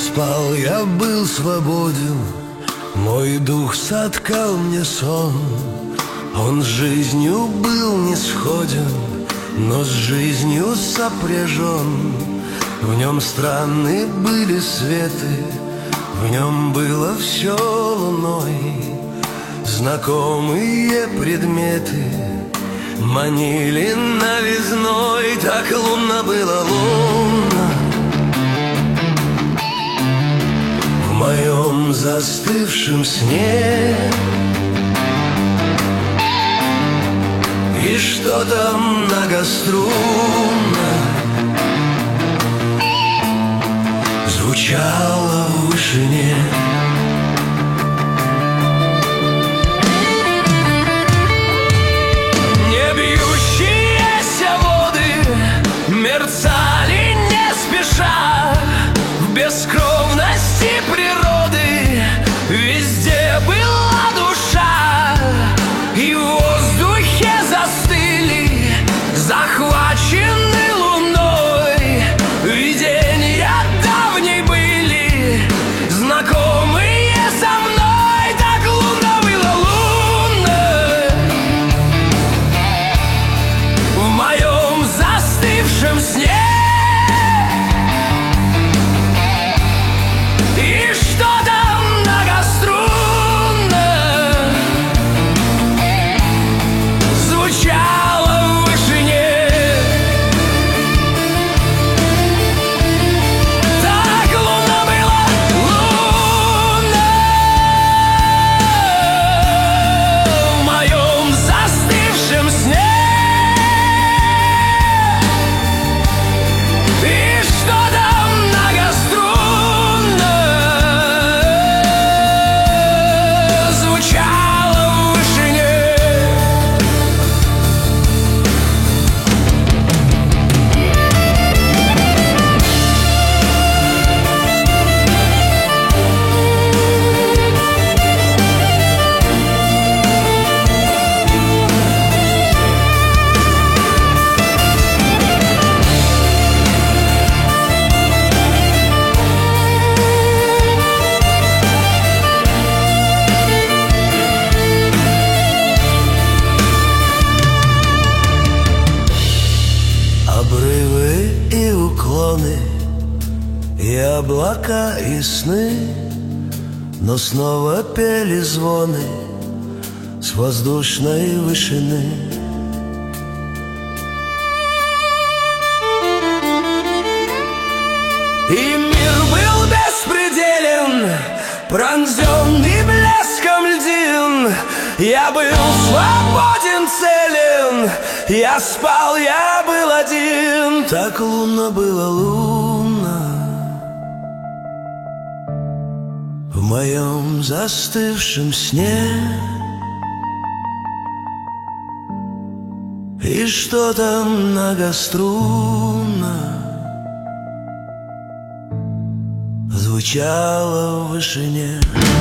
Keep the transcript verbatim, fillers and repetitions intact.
спал, я был свободен, мой дух соткал мне сон. Он с жизнью был не сходен, но с жизнью сопряжен. В нем странные были светы, в нем было все луной. Знакомые предметы манили новизной, так лунно было лунно в моем застывшем сне. И что-то многострунно звучало в вышине. Не бьющиеся воды мерцали не спеша в бескровности природы. Везде была душа, и в воздухе застыли, захвачены луной. Видения давней были, знакомые со мной, так лунно было лунно в моем застывшем сне. И что-то многострунно звучало в вышине. Так лунно было лунно в моем застывшем сне. И что-то многострунно звучало в вышине. Обрывы и уклоны, и облака, и сны, но снова пели звоны с воздушной вышины. И мир был беспределен, пронзенный блеском льдин. Я был свободен, целен, я спал, я был один. Так лунно было лунно в моем застывшем сне. И что-то многострунно звучало в вышине.